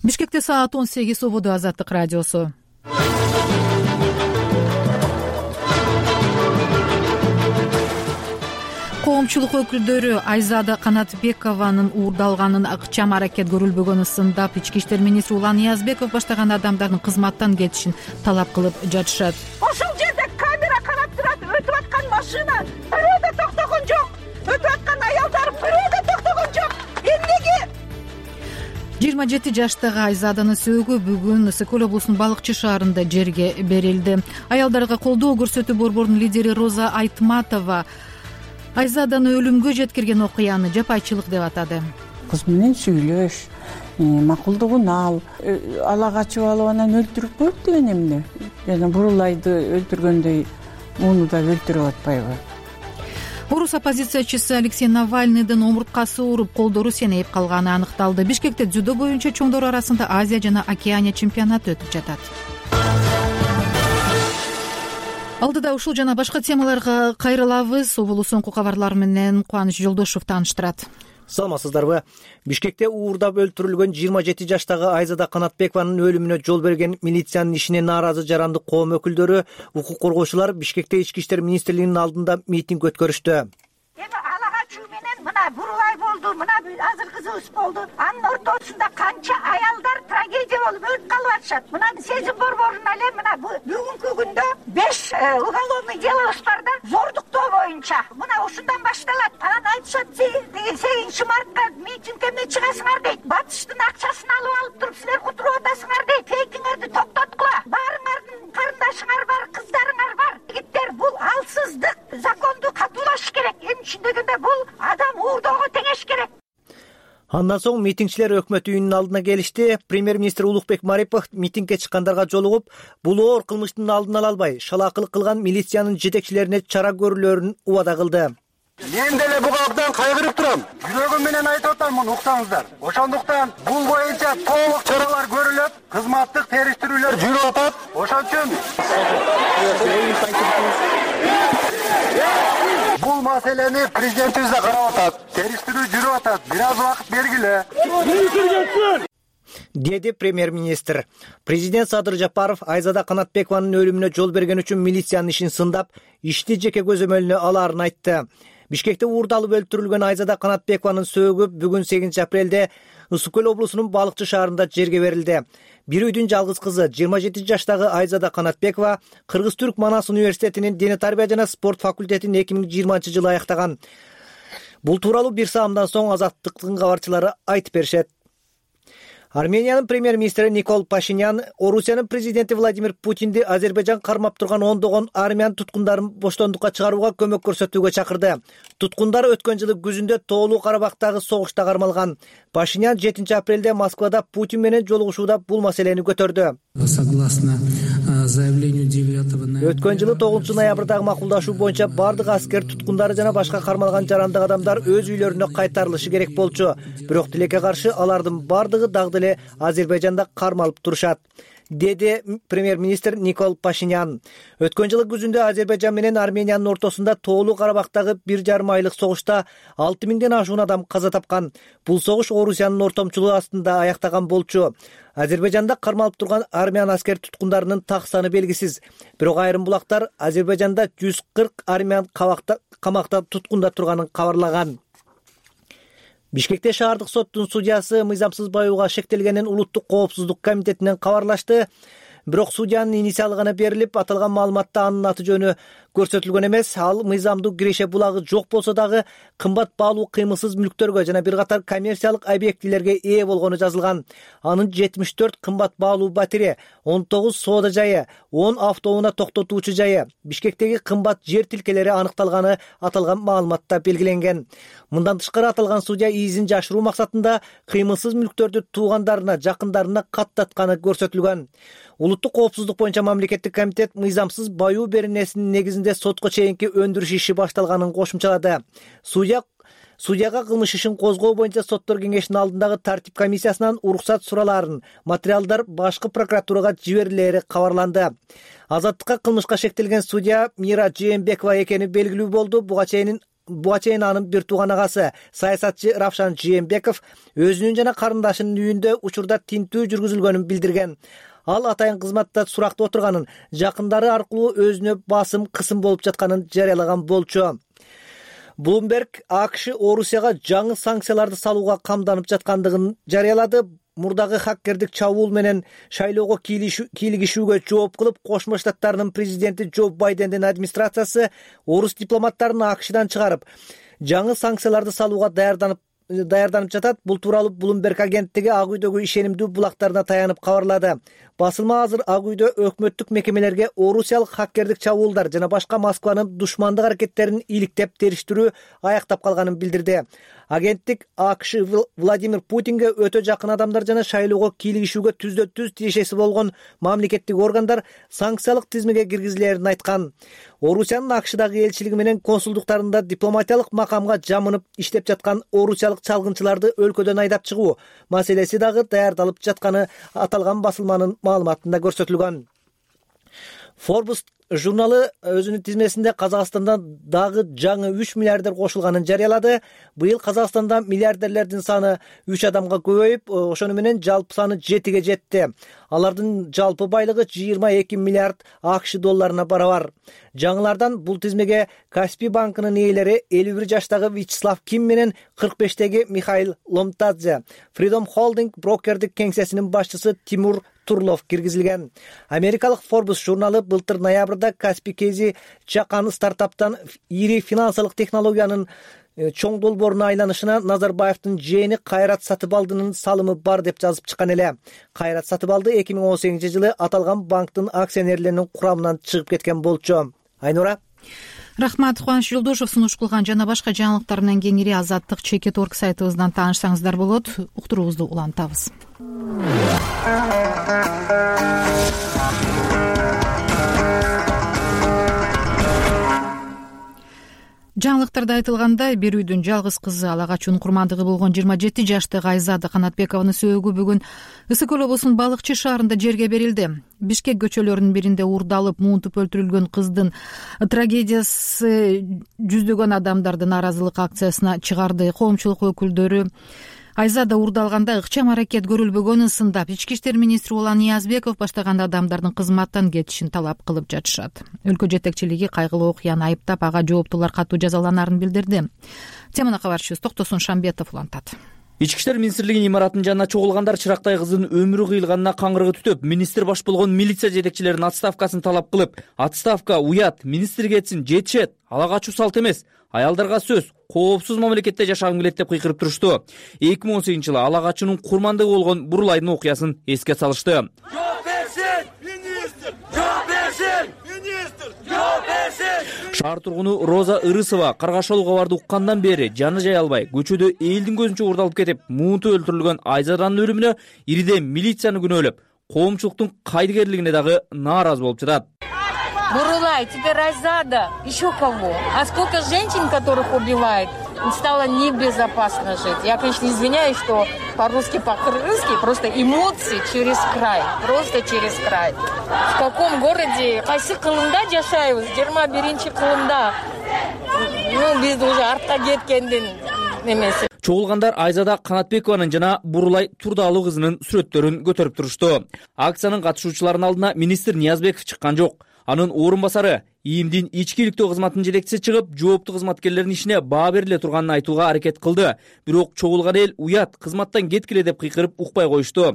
Бишкекте саат 18 убуду Азаттык радиосу. Коомчулук өкүлдөрү Айзада Канатбекованын уурдалганын ыкчам аракет көрүлбөгөнүн сындап, ички иштер министри Улан Ниязбеков баштаган адамдардын кызматтан кетишин талап кылып жатышат. Ошол жерде камера карап турат, өтүп аткан машина бирөө да токтогон жок. Өтүп аткан аялдар бирөө да токтогон жок. Эмнеге? 27 жаштагы Айзаданын сөөгү бүгүн Ысык-Көл облусунун Балыкчы шаарында жерге берилди. Аялдарга колдоо көрсөтүү борборунун лидери Роза Айтматова Айзаданы өлүмгө жеткирген окуяны жапайчылык деп атады. Кыз менен сүйлөш, макулдугун ала качып алып анан өлтүрүп коюп деген эмне? Жана Бурулайды өлтүргөндөй муну да өлтүрүп атпайбы? Орус оппозициячысы Алексей Навальныйдын омурткасы ооруп, колдору сенейип калганы аныкталды. Бишкекте дзюдо боюнча чоңдор арасында Азия жана Океания чемпионаты өтүп жатат. Алдыда ушул жана башка темаларга кайрылабыз. Обулу соңку кабарлар менен Кубаныч Жолдошов тааныштырат. Саламатсыздарбы? Бишкекте уурдап өлтүрүлгөн 27 жаштагы Айзада Канатбекованын өлүмүнө жол берген милициянын ишине нааразы жаранды коом өкүлдөрү, укук коргоочулар Бишкекте ички иштер министрлигинин алдында митинг өткөрүштү. Эми ала качуу менен мына Бурулай болду, мына азыр кызыбыз болду. Анын ортосунда канча аялдар трагедия болуп өлүп калып атышат. Мына сезим борборунун эле мына бүгүнкү күндө 5 уголовный делобуз бар да, зордуктоо боюнча. Мына ушундан башталат. Анан айтышат, 8 мартка митингге эмне чыгасыңар дейт. Батыштын акчасын алып туруп силер кутуруп атасыңар дейт. Фейкиңерди токтоткула. Баарыңардын карындашыңар бар, кыздарыңар бар. Жигиттер, бул алсыздык. Законду катуулаш керек. Эми түшүндөгөндө бул адам уурдоого теңеш керек. Андан соң митингчилер өкмөт үйүнүнүн алдына келишти. Премьер-министр Улукбек Марипов митингге чыккандарга жолугуп, бул оор кылмыштын алдын ала албай, шалаакылык кылган милициянын жетекчилерине чара көрүүлөрүн убада кылды. Мен деле буга абдан кайгырып турам. Жүрөгүм менен айтып атам, муну уктаңыздар. Ошондуктан бул боюнча толук чаралар көрүлөт, кызматтык териштирүүлөр жүрүп атат. Ошон үчүн бул маселени президентибиз да карап атат. Териштирүү жүрүп атат. Бир аз убакыт бергиле. Деди премьер-министр. Президент Садыр Жапаров Айзада Канатбекованын өлүмүнө жол берген үчүн милициянын ишин сындап, ишти жеке көзөмөлүнө алаарын айтты. Бишкекте уурдалып өлтүрүлгөн Айзада Канатбекованын сөөгү бүгүн 8 апрелде Ысык-Көл облусунун Балыкчы шаарында жерге берилди. Бир үйдүн жалгыз кызы 27 жаштагы Айзада Канатбекова Кыргыз-Түрк Манас университетинин Дене тарбия жана спорт факультетин 2020-жылы аяктаган. Бул тууралуу бир саамдан соң Азаттыктын кабарчылары айтып беришет. Армениянын премьер-министри Никол Пашинян Орусиянын президенти Владимир Путинди Азербайжан кармап турган ондогон армян туткундарын боштондукка чыгарууга көмөк көрсөтүүгө чакырды. Туткундар өткөн жылы күзүндө Тоолуу Карабактагы согушта кармалган. Пашинян 7 апрелде Москвада Путин менен жолугушууда бул маселени көтөрдү. Өткөн жылы 9 ноябрдагы макулдашуу боюнча бардык аскер туткундары жана башка кармалган жарандык адамдар өз үйлөрүнө кайтарылышы керек болчу. Бирок тилекке каршы алардын бардыгы дагы деле Азербайжанда кармалып турушат, деди премьер-министр Никол Пашинян. Өткөн жылы күзүндө Азербайжан менен Армениянын ортосунда Тоолуу Карабактагы 1,5 айлык согушта 6000ден ашуун адам каза тапкан. Бул согуш Орусиянын ортомчулугу астында аяктаган болчу. Азербайжанда кармалып турган армян аскер туткундарынын так саны белгисиз. Бирок айрым булактар Азербайжанда 140 армян камакта туткунда турганын кабарлаган. Бишкекте шаардык соттун судьясы мыйзамсыз баюуга шектелгенин Улуттук коопсуздук комитетинен кабарлашты. Бирок судьянын инициалы гана берилип, аталган маалыматта анын аты жөнү көрсөтүлгөн эмес. Ал мыйзамдуу киреше булагы жок болсо дагы кымбат баалуу кыймылсыз мүлктөргө жана бир катар коммерциялык объектилерге ээ болгону жазылган. Анын 74 кымбат баалуу батире, 19 соода жайы, 10 автоунаа токтотуучу жайы, Бишкектеги кымбат жер тилкелери аныкталганы аталган маалыматта белгиленген. Мындан тышкары аталган судья изин жашыруу максатында кыймылсыз мүлктөрдү туугандарына, жакындарына каттатканы көрсөтүлгөн. Улуттук коопсуздук боюнча мамлекеттик комитет мыйзамсыз баюу беренесинин негизинде сотко чейинки өндүрүш иши башталганын кошумчалады. Судьяга кылмыш ишин козгоо боюнча соттор кеңешинин алдындагы тартип комиссиясынан уруксат суралаарын, материалдар башкы прокуратурага жиберилери кабарланды. Азаттыкка кылмышка шектелген судья Мира Жээнбекова экени белгилүү болду. Буга чейин Буаченанын бир тууган агасы саясатчы Равшан Жээнбеков өзүнүн жана карындашынын үйүндө учурда тинтүү жүргүзүлгөнүн билдирген. Ал атайын кызматта суракта отурганын, жакындары аркылуу өзүнө басым, кысым болуп жатканын жарыялаган болчу. Bloomberg АКШ Орусияга жаңы санкцияларды салууга камданып жаткандыгын жарыялады. Мурдагы хаккердик чабуул менен шайлоого кийлигишүүгө жооп кылып, Кошмо Штаттарынын президенти Джо Байдендин администрациясы орус дипломаттарын АКШдан чыгарып, жаңы санкцияларды салууга даярданып жатат. Бул тууралуу Bloomberg агенттиги Ак үйдөгү ишенимдүү булактарына таянып кабарлады. Басылма азыр Ак үйдө өкмөттүк мекемелерге орусиялык хаккердик чабуулдар жана башка Москванын душмандык аракеттерин иликтеп териштирүү аяктап калганын билдирди. Агенттик АКШ Владимир Путинге өтө жакын адамдар жана шайлоого кийлигишүүгө түздө-түз тиешеси болгон мамлекеттик органдар санкциялык тизмеге киргизилерин айткан. Орусиянын АКШдагы элчилиги менен консулдуктарында дипломатиялык макамга жамынып иштеп жаткан орусиялык чалгынчыларды өлкөдөн айдап чыгуу маселеси дагы даярдалып жатканы аталган басылманын маалыматында көрсөтүлгөн. Forbes журналы өзүнүн тизмесинде Казакстандан дагы жаңы 3 миллиардер кошулганын жарыялады. Быйыл Казакстанда миллиардерлердин саны 3 адамга көбөйүп, ошону менен жалпы саны 7ге жетти. Алардын жалпы байлыгы 22 миллиард АКШ долларына барабар. Жаңылардан бул тизмеге Каспий банкынын ээлери 51 жаштагы Вячеслав Ким менен 45-теги Михаил Ломтадзе, Freedom Holding брокердик кеңсесинин башчысы Тимур Турлов киргизилген. Америкалык Forbes журналы былтыр ноябрда Каспий Кейзи чакан стартаптан ири финансылык технологиянын чоң долбооруна айланышына Назарбаевдин жээни Кайрат Сатыбалдынын салымы бар деп жазып чыккан эле. Кайрат Сатыбалды 2018-жылы аталган банктын акционерлеринин курамынан чыгып кеткен болчу. Айнура. Рахмат. Кубаныч Жолдошов сунуш кылган жана башка жаңылыктар менен кеңири Азаттык Чекит.орг сайтыбыздан таанышсаңыздар болот. Уктуруубузду улантабыз. Жаңылыктарда айтылгандай, бир үйдүн жалгыз кызы ала качуунун курмандыгы болгон 27 жаштагы Айзада Канатбекованын сөөгү бүгүн Ысык Көл облусунун Балыкчы шаарында жерге берилди. Бишкек көчөлөрүнүн биринде уурдалып, муунтуп өлтүрүлгөн кыздын трагедиясы жүздөгөн адамдарды нааразылык акциясына чыгарды. Коомчулук өкүлдөрү Айзада уурдалганда ыкчам аракет көрүлбөгөнүн сындап, ички иштер министри Улан Ниязбеков баштаган адамдардын кызматтан кетишин талап кылып жатышат. Өлкө жетекчилиги кайгылуу окуяны айыптап, ага жооптуулар катуу жазаланарын билдирди. Теманы кабарчыбыз Токтосун Шамбетов улантат. Ички иштер министрлигинин имаратынын жанына чогулгандар Чырактай кыздын өмүрү кыйылганына каңгырыгы түтөп, министр баш болгон милиция жетекчилеринин отставкасын талап кылып, отставка уят, министр кетсин, жетишет, ала качуу салт эмес, аялдарга сөз, коопсуз мамлекетте жашагым келет деп кыйкырып турушту. 2018-жылы ала качуунун курмандыгы болгон Бурулайдын окуясын эске салышты. Жооп берсин, министр! Жооп берсин, министр! Жооп берсин! Шаар тургуну Роза Ырысова Каргашоол кабарды уккандан бери жаны жай албай, көчөдө элдин көзүнчө уурдалып кетип, муунту өлтүрүлгөн Айзаданын өлүмүнө ириден милицияны күнөөлөп, коомчулуктун кайдыгерлигине дагы нааразы болуп жатат. Бурулай, теперь Айзада, еще кого? А сколько женщин, которых убивают, стало небезопасно жить. Я, конечно, извиняюсь, что по-русски, по-крымски, просто эмоции через край, просто через край. В каком городе? Кайсы кылымда жашайбыз, 21-чи кылымда. Биз уже артка кеткендин эмеси. Чогулгандар Айзада Канатбекованын жана Бурулай Турдалуу кызынын сүрөттөрүн көтөрүп турушту. Акциянын катышуучуларынын алдына министр Ниязбеков чыккан жок. Анын орун басары ИИМдин ички иликтөө кызматынын жетекчиси чыгып, жооптуу кызматкерлердин ишине баа бериле турганын айтууга аракет кылды. Бирок чогулган эл уят, кызматтан кеткиле деп кыйкырып укпай коюшту.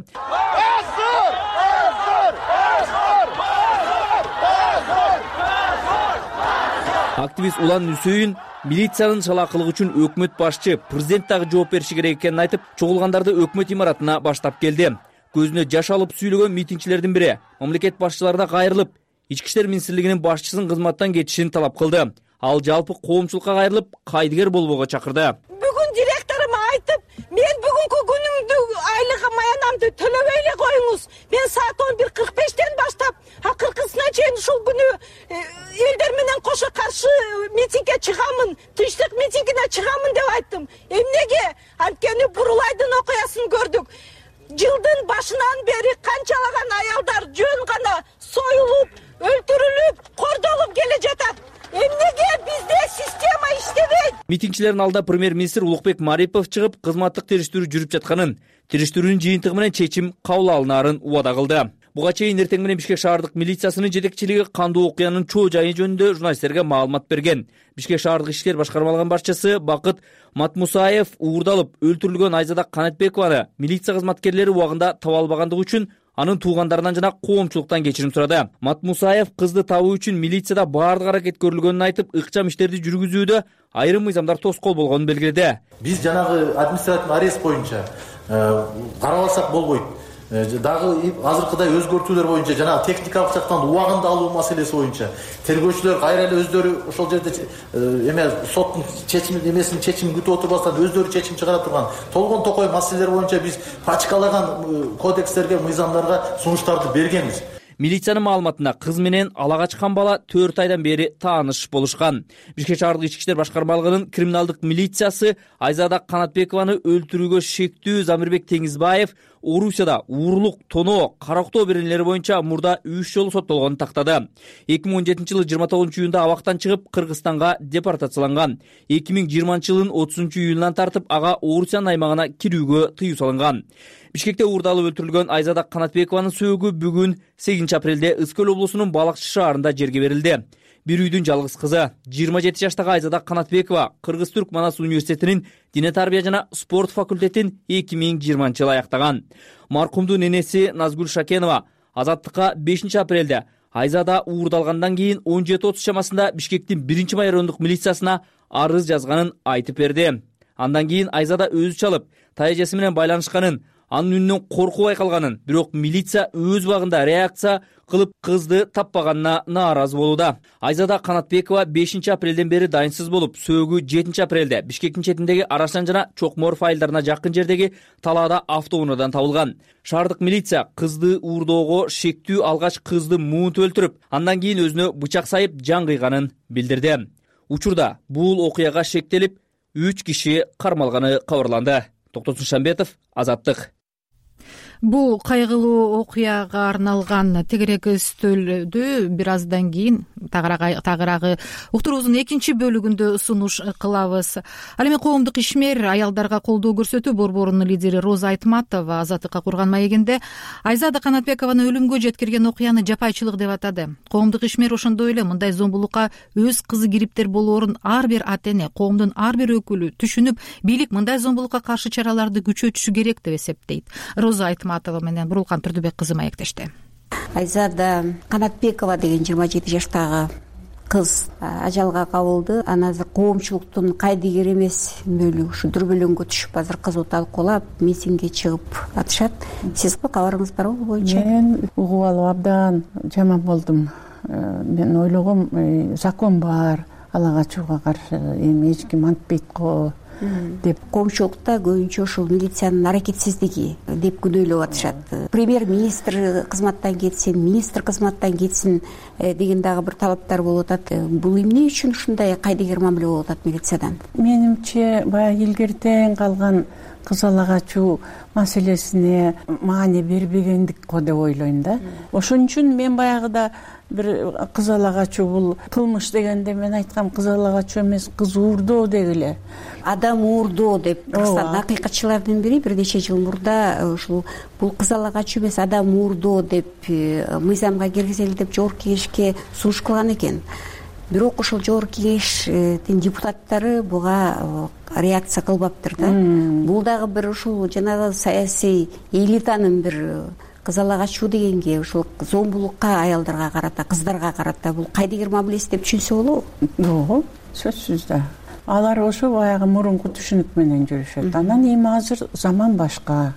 Активист Улан Үсөйүн милициянын чалаакылыгы үчүн өкмөт башчы, президент дагы жооп бериши керек экенин айтып, чогулгандарды өкмөт имаратына баштап келди. Көзүнө жаш алып сүйлөгөн митингчилердин бири мамлекет башчыларына кайрылып, ички иштер министрлигинин башчысынын кызматтан кетишин талап кылды. Ал жалпы коомчулукка кайрылып, кайдыгер болбоого чакырды. Бүгүн директорума айтып, мен бүгүнкү күнүмдү айлыгы маянамды төлөбөй эле коюңуз. Мен саат 11:45-тен баштап, 40-сына чейин ушул күнү элдер менен кошо каршы митингге чыгамын, тынчтык митингине чыгамын деп айттым. Эмнеге? Анткени Бурулайдын окуясын көрдүк. Жылдын башынан бери канчалаган аялдар жөн гана союлуп, өлтүрүлүп, кордолуп келе жатат. Эмнеге бизде система иштебейт? Митингчилердин алдында премьер-министр Улукбек Марипов чыгып, кызматтык териштирүү жүрүп жатканын, териштирүүнүн жыйынтыгы менен чечим кабыл алынаарын убада кылды. Буга чейин эртең менен Бишкек шаардык милициясынын жетекчилиги кандуу окуянын чоо жайы жөнүндө журналисттерге маалымат берген. Бишкек шаардык ишкер башкармалыгынын башчысы Бакыт Матмусаев уурдалып өлтүрүлгөн Айзада Канатбекованы милиция кызматкерлери убагында таба албагандыгы үчүн анын туугандарынан жана коомчулуктан кечирим сурады. Матмусаев кызды табуу үчүн милицияда баардык аракет көрүлгөнүн айтып, ыкчам иштерди жүргүзүүдө айрым мыйзамдар тоскоол болгонун белгиледи. Биз жанагы административный арест боюнча карабасак болбойт. Дагы азыркыдай өзгөртүүлөр боюнча жана техникалык жактан убагында алуу маселеси боюнча тергөөчүлөр кайра эле өздөрү ошол жерде соттун чечимин күтүп отурбастан өздөрү чечим чыгара турган толгон токой маселелер боюнча биз пачкалаган кодекстерге, мыйзамдарга сунуштарды бергенбиз. Милициянын маалыматына кыз менен ала качкан бала 4 айдан бери тааныш болушкан. Бишкек шаардык ички иштер башкармалыгынын криминалдык милициясы Айзада Канатбекованы өлтүрүүгө шектүү Замирбек Теңизбаев Орусияда уурулук, тоноо, карактоо беренелери боюнча мурда 3 жолу соттолгонун тактады. 2017-жылы 29-июнда абактан чыгып Кыргызстанга депортацияланган. 2020-жылдын 30-июнунан тартып ага Орусиянын аймагына кирүүгө тыюу салынган. Бишкекте уурдалып өлтүрүлгөн Айзада Канатбекованын сөөгү бүгүн 8 апрелде Ыскөл облусунун Балакчы шаарында жерге берилди. Бир үйдүн жалгыз кызы 27 жаштагы Айзада Канатбекова Кыргыз-Түрк Манас университетинин дине тарбия жана спорт факультетин 2020-жылы аяктаган. Маркумдун энеси Назгүл Шакенова Азаттыкка 5 апрелде Айзада уурдалгандан кийин 17:30 чамасында Бишкектин 1 майорундук милициясына арыз жазганын айтып берди. Андан кийин Айзада өзү чалып, тайжеси менен байланышканын, анын үнүнөн коркуу байкалганын, бирок милиция өз убагында реакция кылып кызды таппаганына нааразы болууда. Айзада Канатбекова 5 апрелден бери дайынсыз болуп, сөөгү 7 апрелде Бишкектин четиндеги Арашан жана Чокморов айылдарына жакын жердеги талаада автоунаадан табылган. Шаардык милиция кызды уурдоого шектүү алгач кызды муунтуп өлтүрүп, андан кийин өзүнө бычак сайып жан кыйганын билдирди. Учурда бул окуяга шектелип 3 киши кармалганы кабарланды. Токтосун Шамбетов, Азаттык. Бул кайгылуу окуяга арналган тегерек өстөлдү бир аздан кийин тагыраагы уктуруубуздун экинчи бөлүгүндө сунуш кылабыз. Ал эми коомдук ишмер аялдарга колдоо көрсөтүү борборунун лидери Роза Айтматова Азаттыкка курган маегинде Айзада Канатбекованы өлүмгө жеткирген окуяны жапайчылык деп атады. Коомдук ишмер ошондой эле мындай зомбулукка өз кызы кириптер болоорун ар бир ата эне, коомдун ар бир өкүлү түшүнүп, бийлик мындай зомбулукка каршы чараларды күчөтүшү керек деп эсептейт. Роза Айтматова менен Бурулкан Турдубек кызы маектешти. Айзада Канатбекова деген 27 жаштагы кыз ажалга кабылды. Аны азыр коомчулуктун кайдыгер эмес бөлүгү ушу дүрбөлөңгө түшүп азыр кызуу талкуулап митингге чыгып атышат. Сиз кабарыңыз барбы бул боюнча? Мен угуп алып абдан жаман болдум. Мен ойлогом, закон бар, ала качууга каршы эми эч ким антпейт го деп. Коомчулукта көбүнчө ушул милициянын аракетсиздиги деп күнөөлөп атышат. Премьер-министр кызматтан кетсин, министр кызматтан кетсин деген дагы бир талаптар болуп атат. Бул эмне үчүн ушундай кайдыгер мамиле болуп атат милициядан? Менимче баягы илгертен калган кыз ала качуу маселесине маани бербегендик го деп ойлойм да. Ошон үчүн мен баягыда бир кыз ала качуу бул кылмыш дегенде мен айткам, кыз ала качуу эмес, кыз уурдоо дегиле. Адам уурдоо деп Кыргызстандын акыйкатчылардын бири бир нече жыл мурда ушул бул кыз ала качуу эмес, адам уурдоо деп мыйзамга киргизели деп жогорку кеңешке сунуш кылган экен. Бирок ошол жогорку кеңештин депутаттары буга реакция кылбаптыр да. Бул дагы бир ушул жанагы саясий элитанын бир кыз ала качуу дегенге, ушул зомбулукка аялдарга карата, кыздарга карата бул кайдыгер мамилеси деп түшүнсө болобу? Жок, сөзсүз да. Алар ошо баягы мурунку түшүнүк менен жүрүшөт. Анан эми азыр заман башка.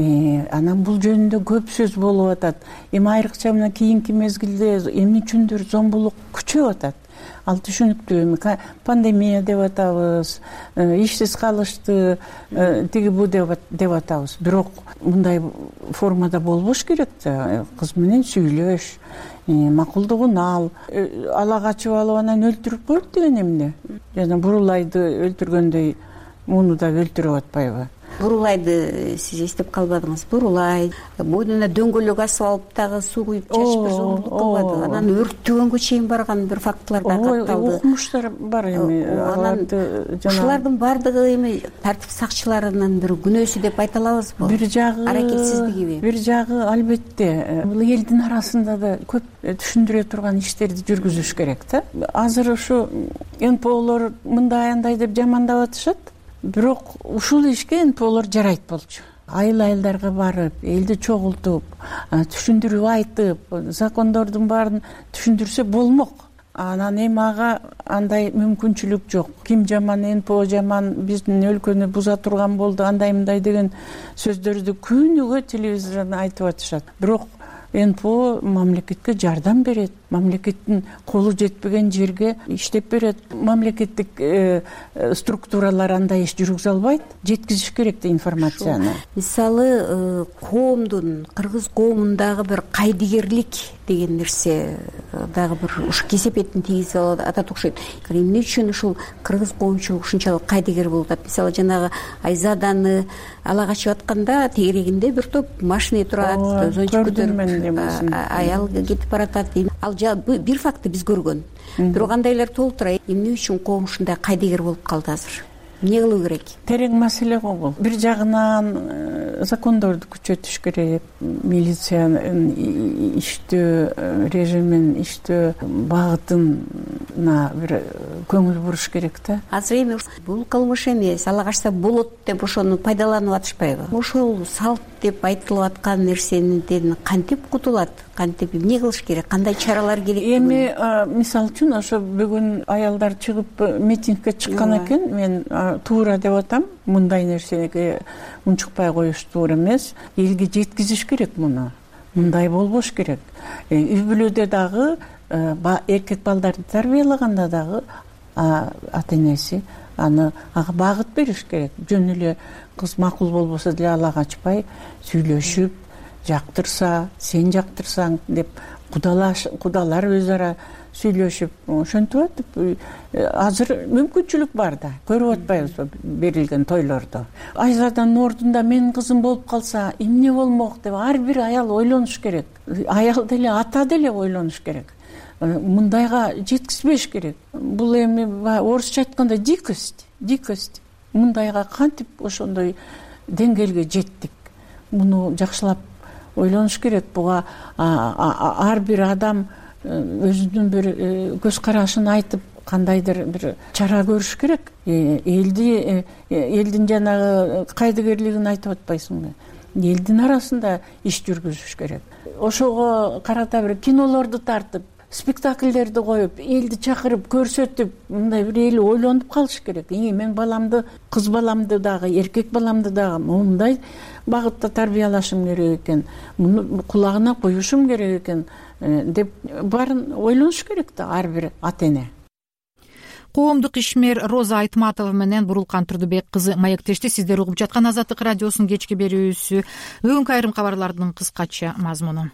Анан бул жөнүндө көп сөз болуп атат. Эми айрыкча мына кийинки мезгилде эмне үчүндүр зомбулук күчөп атат. Ал түшүнүктүү. Пандемия деп атабыз, ишсиз калышты, тиги бу деп атабыз. Бирок мындай формада болбош керек да. Кыз менен сүйлөш, макулдугун ал, ала качып алып анан өлтүрүп коюп деген эмне? Жана Бурулайды өлтүргөндөй муну да өлтүрүп атпайбы? бурулайды сиз эстеп калбадыңыз, бурулай бойдуна дөңгөлөк асып алып дагы суу куюп чачып бир зомбулук кылбады. Анан өрттөгөнгө чейин барган бир фактылар да катталды. Окумуштар бар эми. Анан ушулардын баардыгы эми тартип сакчыларынын бир күнөөсү деп айта алабызбы? Бир жагы аракетсиздигиби? Бир жагы албетте бул элдин арасында да көп түшүндүрө турган иштерди жүргүзүш керек да. Азыр ушу НПОлор мындай андай деп жамандап атышат, бирок ушул ишке НПОлор жарайт болчу. Айыл-айылдарга барып, элди чогултуп, түшүндүрүп айтып, закондордун баарын түшүндүрсө болмок. Анан эми ага андай мүмкүнчүлүк жок. Ким жаман, НПО жаман, биздин өлкөнү буза турган болду, андай мындай деген сөздөрдү күнүгө телевизордон айтып атышат. Бирок НПО мамлекетке жардам берет, мамлекеттин колу жетпеген жерге иштеп берет. Мамлекеттик структуралар андай иш жүргүзө албайт, жеткизиш керек да информацияны. Мисалы, коомдун, кыргыз коомундагы бир кайдыгерлик деген нерсе дагы бир ушу кесепетин тийгизе атат окшойт. Эмне үчүн ушул кыргыз коомчулук ушунчалык кайдыгер болуп атат? Мисалы, жанагы Айзаданы ала качып атканда тегерегинде бир топ машина турат, зонтик көтөрүп аял кетип баратат. Ал бир факты биз көргөн. Бирок андайлар толтура. Эмне үчүн коом ушундай кайдыгер болуп калды азыр? Эмне кылуу керек? Терең маселе го бул. Бир жагынан закондорду күчөтүш керек, милициянын иштөө режимин, иштөө багытына бир көңүл буруш керек да. Азыр эми бул кылмыш эмес, ала качса болот деп ошону пайдаланып атышпайбы? Ошол салт деп айтылып аткан нерсенин кантип кутулат? Кантип эмне кылыш керек? Кандай чаралар керек? Эми мисалы үчүн ошо бүгүн аялдар чыгып митингге чыккан экен. Мен туура деп атам. Мындай нерсеге унчукпай коюш туура эмес. Элге жеткизиш керек муну. Мындай болбош керек. Үй бүлөдө дагы эркек балдарды тарбиялаганда дагы ата-энеси аны ага багыт бериш керек. Жөн эле кыз макул болбосо деле ала качпай сүйлөшүп, жактырса, сен жактырсаң деп кудалар өз ара сүйлөшүп, ошентип атып, азыр мүмкүнчүлүк бар да. Көрүп атпайбызбы берилген тойлорду? Айзаданын ордунда менин кызым болуп калса, эмне болмок деп ар бир аял ойлонуш керек. Аял деле, ата деле ойлонуш керек. Мындайга жеткизбеш керек. Бул эми орусча айтканда дикость. Мындайга кантип ошондой деңгээлге жеттик? Муну жакшылап ойлонуш керек. Буга ар бир адам өзүнүн бир көз карашын айтып, кандайдыр бир чара көрүш керек. Элдин жанагы кайдыгерлигин айтып атпайсыңбы? Элдин арасында иш жүргүзүш керек. Ошого карата бир кинолорду тартып, спектакльдерди коюп, элди чакырып, көрсөтүп, мындай бир эл ойлонуп калыш керек. Мен баламды, кыз баламды дагы, эркек баламды дагы мындай багытта тарбиялашым керек экен, муну кулагына коюшум керек экен деп баарын ойлонуш керек да ар бир ата-эне. Коомдук ишмер Роза Айтматова менен Бурулкан Турдубек кызы маектешти. Сиздер угуп жаткан Азаттык радиосунун кечки берүүсү. Бүгүнкү айрым кабарлардын кыскача мазмуну.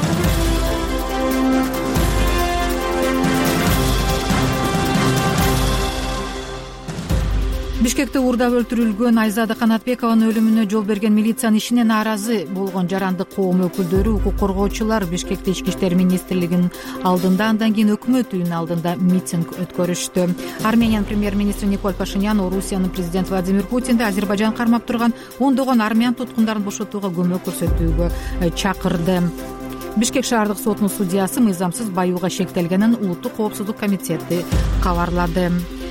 Бишкекте уурдап өлтүрүлгөн Айзада Канатбекованын өлүмүнө жол берген милициянын ишине нааразы болгон жарандык коом өкүлдөрү, укук коргоочулар Бишкекте Ички иштер министрлигинин алдында, андан кийин өкмөт үйүнүн алдында митинг өткөрүштү. Армениянын премьер-министри Николь Пашинян Орусиянын президенти Владимир Путинди Азербайжан кармап турган ондогон армян туткундарын бошотууга көмөк көрсөтүүгө чакырды. Бишкек шаардык сотунун судьясы мыйзамсыз баюуга шектелгенин Улуттук коопсуздук комитети кабарлады.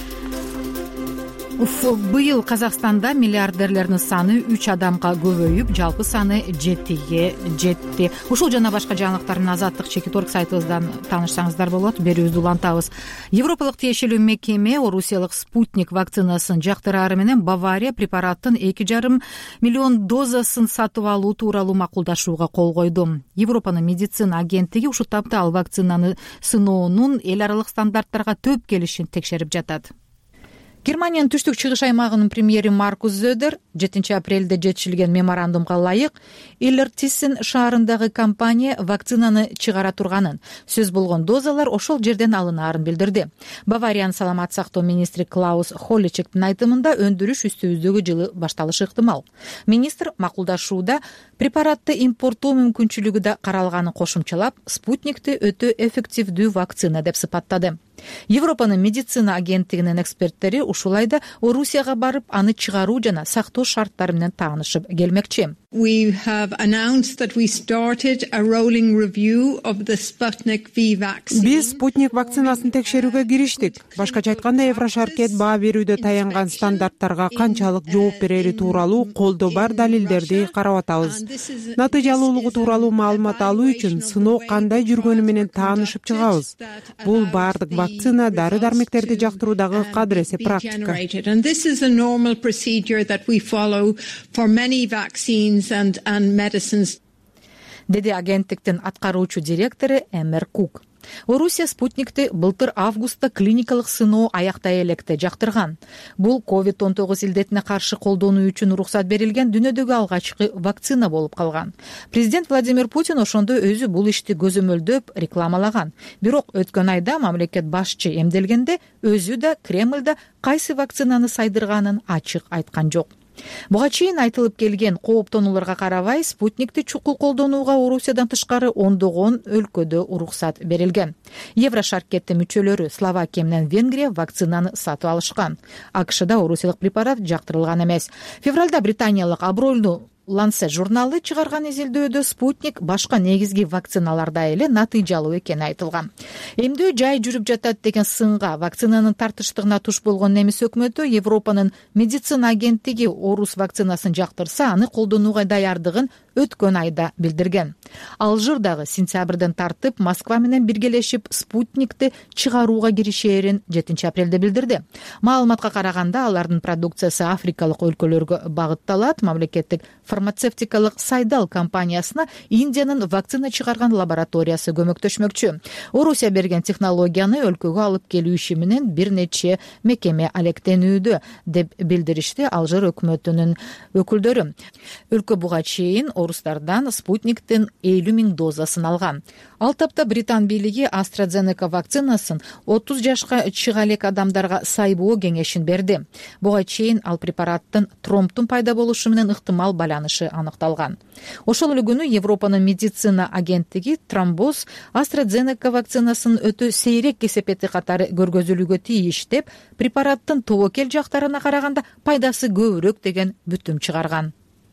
Быйыл Казакстанда миллиардерлердин саны 3 адамга көбөйүп, жалпы саны 7ге жетти. Ушул жана башка жаңылыктар менен Азаттык Чекиторг сайтыбыздан таанышсаңыздар болот. Берүүбүздү улантабыз. Европалык тиешелүү мекеме Орусиялык Спутник вакцинасын жактырары менен Бавария препараттын 2,5 миллион дозасын сатып алуу тууралуу макулдашууга кол койду. Европанын медицина агенттиги ушул тапта ал вакцинаны сыноонун эл аралык стандарттарга төп келишин текшерип жатат. Германиянын түштүк чыгыш аймагынын премьери Маркус Зöder 7-апрелде жетишилген меморандумга ылайык Иллертиссен шаарындагы компания вакцинаны чыгара турганын, сөз болгон дозалар ошол жерден алынаарын билдирди. Бавариянын саламат сактоо министри Клаус Холличектин айтымында өндүрүш үстүбүздөгү жылы башталышы ыктымал. Министр макулдашууда препаратты импорттоо мүмкүнчүлүгү да каралганын кошумчалап, спутникти өтө эффективдүү вакцина деп сыпаттады. Европанын медицина агенттигинин эксперттери ушул айда Орусияга барып, аны чыгаруу жана сактоо шарттары менен таанышып келмекчи. We have announced that we started a rolling review of the Sputnik V vaccine. Биз Спутник вакцинасын текшерүүгө кириштик. Башкача айтканда, Еврошаркет баа берүүдө таянган стандарттарга канчалык жооп берери тууралуу колдо бар далилдерди карап атабыз. Натыйжалуулугу тууралуу маалымат алуу үчүн сыноо кандай жүргөнү менен таанышып чыгабыз. Бул баардык вакцина дары-дармектерди жактыруудагы кадыресе практика. And this is a normal procedure that we follow for many vaccines and medicines. Деди агенттиктин аткаруучу директору Эмер Кук. Орусия спутникти былтыр августта клиникалык сыноо аяктай электе жактырган. Бул COVID-19 илдетине каршы колдонуу үчүн уруксат берилген дүйнөдөгү алгачкы вакцина болуп калган. Президент Владимир Путин ошондо өзү бул ишти көзөмөлдөп рекламалаган. Бирок өткөн айда мамлекет башчы эмделгенде өзү да Кремльде кайсы вакцинаны сайдырганын ачык айткан жок. Буга чейин айтылып келген кооптонууларга карабай, спутникти чукул колдонууга Орусиядан тышкары ондогон өлкөдө уруксат берилген. Еврошаркеттин мүчөлөрү Словакия менен Венгрия вакцинаны сатып алышкан. АКШда орусиялык препарат жактырылган эмес. Февралда британиялык абройлуу Lancet журналы чыгарган изилдөөдө спутник башка негизги вакциналарда эле натыйжалуу экени айтылган. Эмдөө жай жүрүп жатат деген сынга вакцинанын тартыштыгына туш болгон немис өкмөтү Европанын медицина агенттиги орус вакцинасын жактырса, аны колдонууга даярдыгын өткөн айда билдирген. Алжир дагы сентябрден тартып Москва менен биргелешип спутникти чыгарууга киришээрин 7-апрелде билдирди. Маалыматка караганда, алардын продукциясы африкалык өлкөлөргө багытталат. Мамлекеттик фармацевтикалык Сайдал компаниясына Индиянын вакцина чыгарган лабораториясы көмөктөшмөкчү. Орусия берген технологияны өлкөгө алып келүү иши менен бир нече мекеме алектенүүдө, деп билдиришти Алжир өкмөтүнүн өкүлдөрү. Өлкө буга чейин орустардан спутниктин 50.000 дозасын алган. Ал тапта Британ бийлиги AstraZeneca вакцинасын 30 жашка чыга элек адамдарга сайбоо кеңешин берди. Буга чейин ал препараттын тромбтун пайда болушу менен ыктымал байланышы аныкталган. Ошол эле күнү Европанын медицина агенттиги тромбоз AstraZeneca вакцинасын өтө сейрек кесепети катары көргөзүлүүгө тийиш деп, препараттын тобокел жактарына караганда пайдасы көбүрөөк деген бүтүм чыгарган.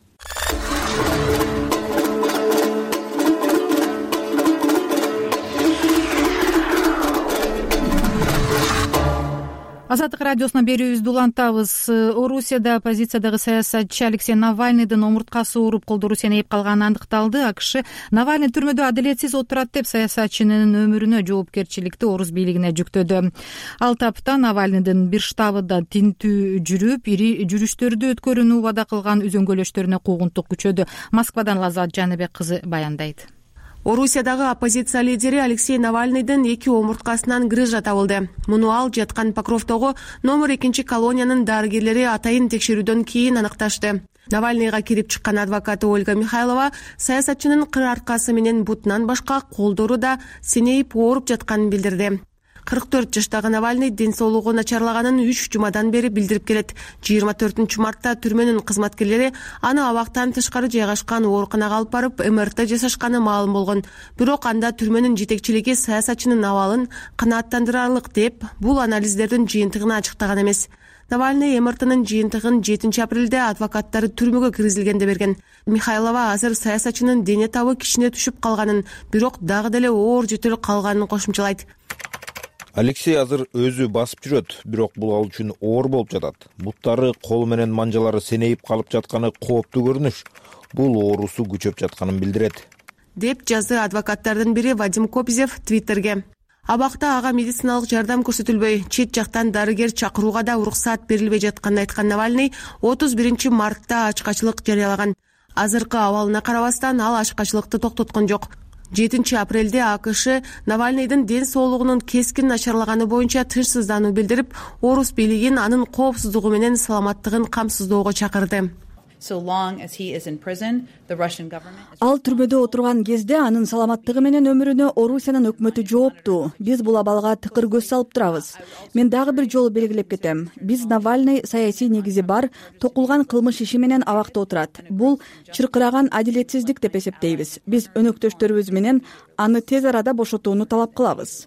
Азаттык радиосуна берүүбүздү улантабыз. Орусияда оппозициядагы саясатчы Алексей Навальныйдын омурткасы ооруп, колдору сенейип калганы аныкталды. АКШ Навальный түрмөдө адилетсиз отурат деп саясатчынын өмүрүнө жоопкерчиликти орус бийлигине жүктөдү. Ал тапта Навальныйдын бир штабында тинтүү жүрүп, ири жүрүштөрдү өткөрүүнү убада кылган үзөңгөлөштөрүнө куугунтук күчөдү. Москвадан Лазат Жаныбек кызы баяндайт. Орусиядагы оппозиция лидери Алексей Навальныйдын 2 омурткасынан грыжа табылды. Муну ал жаткан Покровдогу номер 2 колониянын дарыгерлери атайын текшерүүдөн кийин аныкташты. Навальныйга кирип чыккан адвокаты Ольга Михайлова саясатчынын кыр аркасы менен бутунан башка колдору да сенейип ооруп жатканын билдирди. 44 жаштагы Навальный ден соолугу начарлаганын 3 жумадан бери билдирип келет. 24 мартта түрмөнүн кызматкерлери аны абактан тышкары жайгашкан ооруканага алып барып МРТ жасашканы маалым болгон. Бирок анда түрмөнүн жетекчилиги саясатчынын абалын канааттандырарлык деп, бул анализдердин жыйынтыгын ачыктаган эмес. Навальный МРТнын жыйынтыгын 7-апрелде адвокаттары түрмөгө киргизилгенде берген. Михайлова азыр саясатчынын дене табы кичине түшүп калганын, бирок дагы деле оор жөтөлүп калганын кошумчалайт. Алексей азыр өзү басып жүрөт, бирок бул ал үчүн оор болуп жатат. Буттары, колу менен манжалары сенейип калып жатканы кооптуу көрүнүш. Бул оорусу күчөп жатканын билдирет, деп жазды адвокаттардын бири Вадим Копизев Твиттерге. Абакта ага медициналык жардам көрсөтүлбөй, чет жактан дарыгер чакырууга да уруксат берилбей жатканын айткан Навальный 31 мартта ачкачылык жарыялаган. Азыркы абалына карабастан ал ачкачылыкты токтоткон жок. 7 апрелде АКШ Навальныйдын ден соолугунун кескин начарлаганы боюнча тынчсыздануу билдирип, Орус бийлигин анын коопсуздугу менен саламаттыгын камсыздоого чакырды. Ал түрмөдө отурган кезде анын саламаттыгы менен өмүрүнө Орусиянын өкмөтү жооптуу. Биз бул абалга тыкыр көз салып турабыз. Мен дагы бир жолу белгилеп кетем. Биз Навальный саясий негизи бар, токулган кылмыш иши менен абакта отурат. Бул чыркыраган адилетсиздик деп эсептейбиз. Биз өнөктөштөрүбүз менен аны тез арада бошотууну талап кылабыз,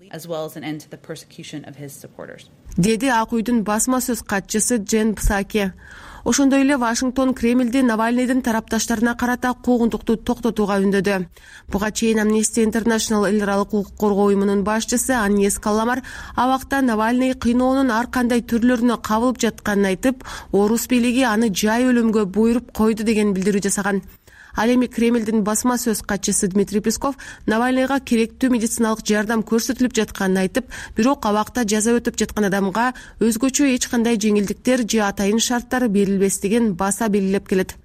деди Ак үйдүн басма сөз катчысы Джен Псаки. Ошондой эле Вашингтон Кремльди Навальныйдын тарапташтарына карата куугунтукту токтотууга үндөдү. Буга чейин Amnesty International эл аралык укук коргоо уюмунун башчысы Аньес Калламар абакта Навальный кыйноонун ар кандай түрлөрүнө кабылып жатканын айтып, Орус бийлиги аны жай өлүмгө буйруп койду деген билдирүү жасаган. Ал эми Кремльдин басма сөз катчысы Дмитрий Песков Навальныйга керектүү медициналык жардам көрсөтүлүп жатканын айтып, бирок абакта жаза өтүп жаткан адамга өзгөчө эч кандай жеңилдиктер же атайын шарттар берилбестигин баса белгилеп келет.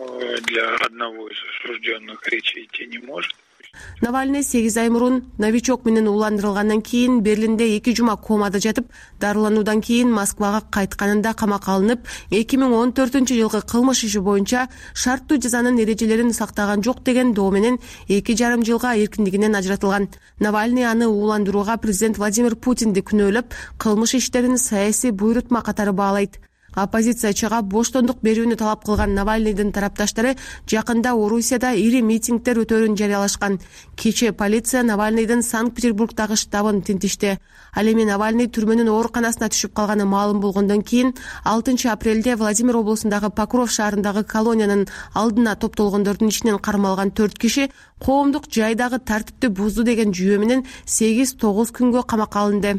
Для одного из осужденных речи идти не может. Навальный 8 ай мурун новичок менен уландырылгандан кийин Берлинде 2 жума комада жатып, дарылануудан кийин Москвага кайтканында камакка алынып, 2014-жылкы кылмыш иши боюнча шарттуу жазанын эрежелерин сактаган жок деген доо менен 2,5 жылга эркиндигинен ажыратылган. Навальный аны уландырууга президент Владимир Путинди күнөөлөп, кылмыш иштерин саясий буйрутма катары баалайт. Оппозициячыга боштондук берүүнү талап кылган Навальныйдын тарапташтары жакында Орусияда ири митингдер өтөөрүн жарыялашкан. Кечээ полиция Навальныйдын Санкт-Петербургдагы штабын тинтишти. Ал эми Навальный түрмөнүн ооруканасына түшүп калганы маалым болгондон кийин 6 апрелде Владимир облусундагы Покров шаарындагы колониянын алдына топтолгондордун ичинен кармалган 4 киши коомдук жайдагы тартипти бузду деген жүйө менен 8-9 күнгө камакка алынды.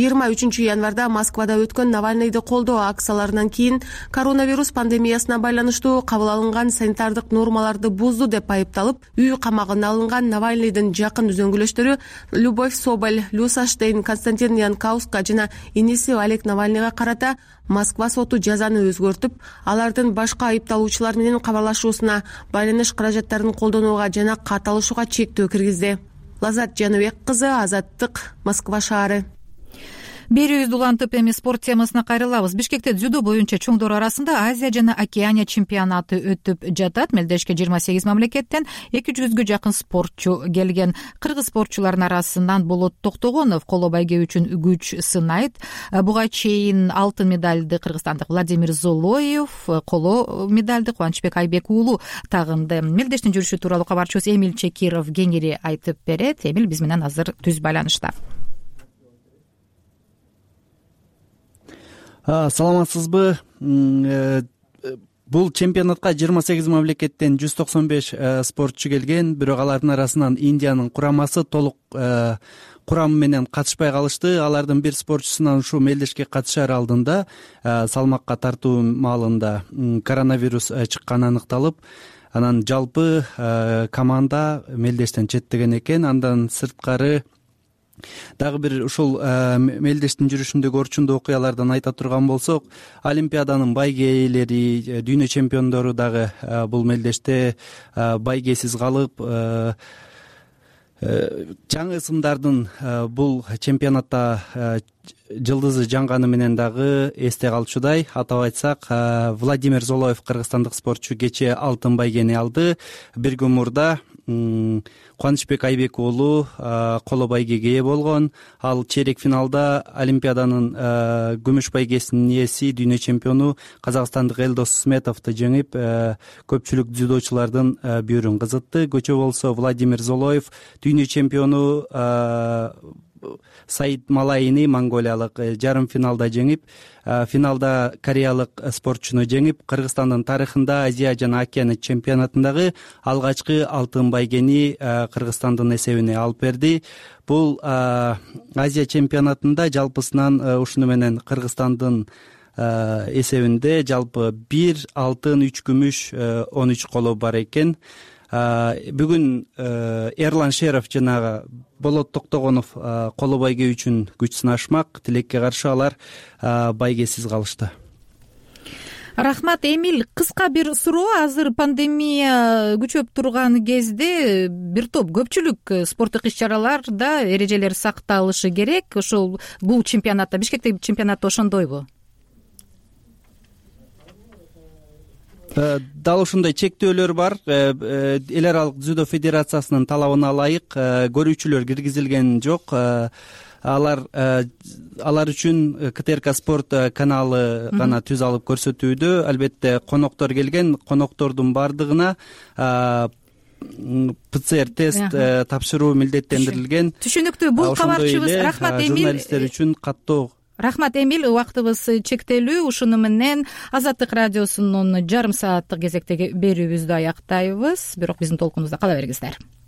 23 январда Москвада өткөн Навальныйды колдоо акцияларынан кийин коронавирус пандемиясына байланыштуу кабыл алынган санитардык нормаларды бузду деп айыпталып, үй камагына алынган Навальныйдын жакын үзөңгүлөштөрү Любовь Соболь, Люса Штейн, Константин Янкауска жана иниси Олег Навальныйга карата Москва соту жазаны өзгөртүп, алардын башка айыпталуучулар менен кабарлашуусуна, байланыш каражаттарын колдонууга жана катталышууга чектөө киргизди. Лазат Жаныбек кызы, Азаттык, Москва шаары. Берүүбүздү улантып, эми спорт темасына кайрылабыз. Бишкекте дзюдо боюнча чоңдор арасында Азия жана Океания чемпионаты өтүп жатат. Мелдешке 28 мамлекеттен 200гө жакын спортчу келген. Кыргыз спортчулардын арасынан Болот Токтогонов коло байге үчүн күч сынайт. Буга чейин алтын медалды кыргызстандык Владимир Золоев, коло медалды Кубанычбек Айбек уулу тагынды. Мелдештин жүрүшү тууралуу кабарчыбыз Эмиль Чекиров кеңири айтып берет. Эмиль биз менен азыр түз байланышта. Саламатсызбы? Бул чемпионатка 28 мамлекеттен 195 спортчу келген, бирок алардын арасынан Индиянын курамасы толук курамы менен катышпай калышты. Алардын бир спортчусунан ушу мелдешке катышар алдында салмакка тартуу маалында коронавирус чыкканы аныкталып, анан жалпы команда мелдештен четтеген экен. Андан сырткары дагы бир ушул мелдештин жүрүшүндөгү орчундуу окуялардан айта турган болсок, Олимпиаданын байге ээлери, дүйнө чемпиондору дагы бул мелдеште байгесиз калып, жаңы ысымдардын бул чемпионатта жылдызы жанганы менен дагы эсте калчудай. Атап айтсак, Владимир Золоев кыргызстандык спортчу кечээ алтын байгени алды. Бир күн мурда Кубанычбек Айбек уулу коло байгеге ээ болгон. Ал чейрек финалда Олимпиаданын күмүш байгесинин ээси, дүйнө чемпиону казакстандык Элдос Сметовду жеңип, көпчүлүк дзюдочулардын бүйүрүн кызытты. Көчө болсо Владимир Золоев дүйнө чемпиону Саид Малайни, монголиялык, жарым финалда жеңип, финалда кореялык спортчуну жеңип, Кыргызстандын тарыхында Азия жана Океания чемпионатындагы алгачкы алтын байгени Кыргызстандын эсебине алып берди. Бул Азия чемпионатында жалпысынан ушуну менен Кыргызстандын эсебинде жалпы 1 алтын, 3 күмүш, 13 коло бар экен. Бүгүн Эрлан Шеров жана Болот Токтогонов коло байге үчүн күч сынашмак. Тилекке каршы алар байгесиз калышты. Рахмат, Эмиль. Кыска бир суроо. Азыр пандемия күчөп турган кезде бир топ көпчүлүк спорттук иш-чараларда эрежелер сакталышы керек. Ошол бул чемпионатта, Бишкектеги чемпионатта ошондойбу? Дал ошондой чектөөлөр бар. Эл аралык дзюдо федерациясынын талабына ылайык көрүүчүлөр киргизилген жок. Алар үчүн КТРК спорт каналы гана түз алып көрсөтүүдө. Албетте коноктор келген, коноктордун бардыгына ПЦР тест тапшыруу милдеттендирилген. Түшүнүктүү. Бул кабарчыбыз. Рахмат, Эмиль. Журналисттер үчүн каттоо. Рахмат, Эмиль. Убактыбыз чектелүү. Ушуну менен Азаттык радиосунун жарым сааттык кезектеги берүүбүздү аяктайбыз. Бирок биздин толкунубузда кала бергиңиздер.